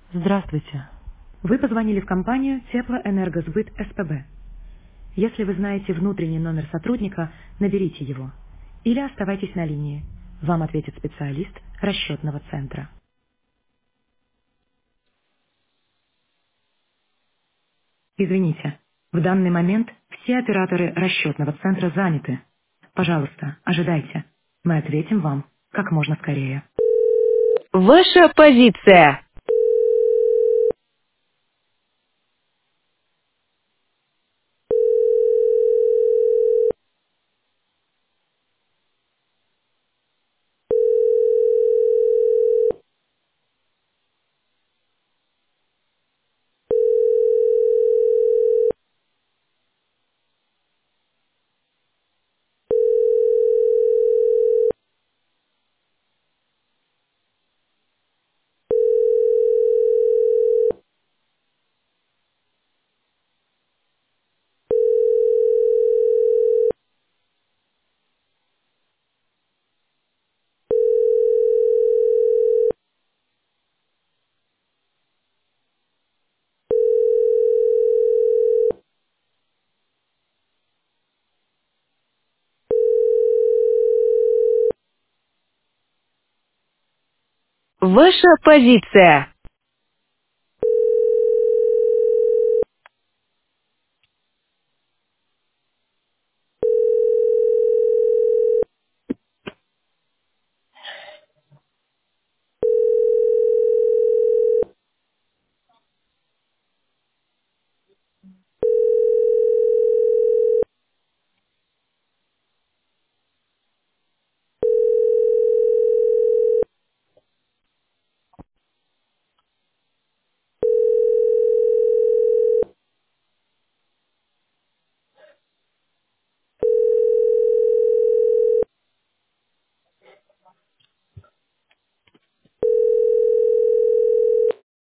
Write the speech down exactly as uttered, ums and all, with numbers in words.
Здравствуйте. Вы позвонили в компанию Теплоэнергосбыт СПБ. Если вы знаете внутренний номер сотрудника, наберите его. Или оставайтесь на линии. Вам ответит специалист расчетного центра. Извините, в данный момент все операторы расчетного центра заняты. Пожалуйста, ожидайте. Мы ответим вам как можно скорее. Ваша позиция. Ваша позиция.